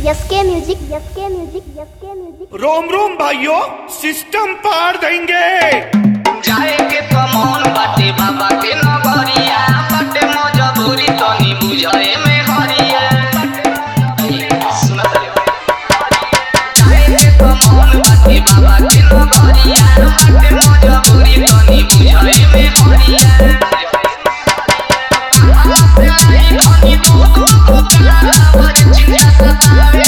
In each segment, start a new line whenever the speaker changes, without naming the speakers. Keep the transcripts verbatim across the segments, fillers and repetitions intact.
Yes K music S K music S K music.
रोम रोम भाइयों, सिस्टम पार देंगे।
जाएके तो मन बाटे बाबा के नगरिया, बाटे मजबूरी तनी बुझाए में हरिया। सुना दे जाएके तो मन बाटे बाबा के नगरिया, बाटे मजबूरी तनी बुझाए में हरिया। धनी दो दो को प्यारा भर चिंता सतावे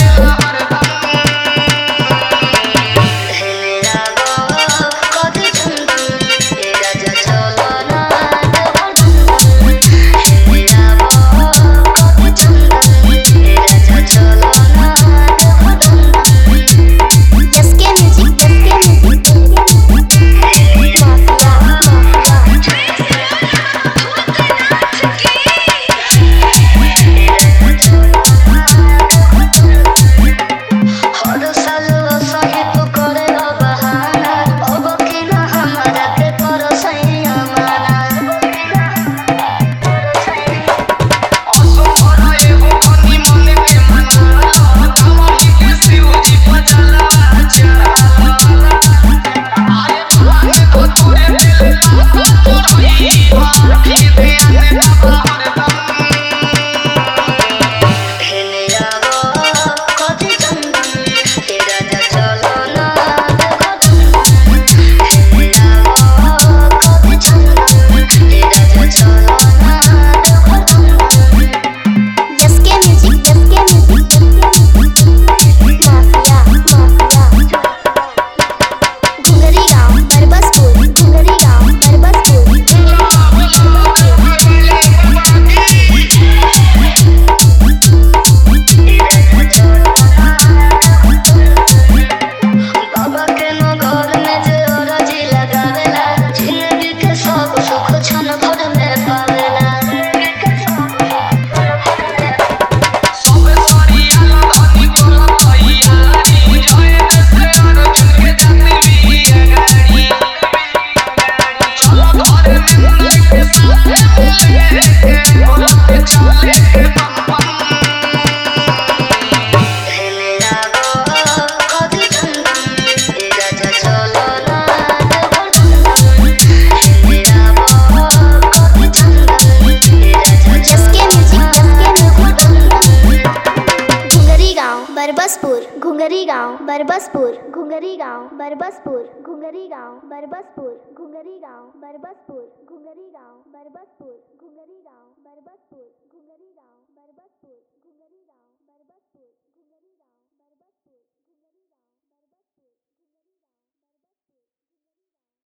बरबसपुर घुंगरी गांव बरबसपुर घुंगरी गांव बरबसपुर घुंगरी गांव बरबसपुर घुंगरी गांव बरबसपुर घुंगरी गांव बरबसपुर घुंगरी गांव बरबसपुर घुंगरी गांव बरबसपुर घुंगरी गांव बरबसपुर।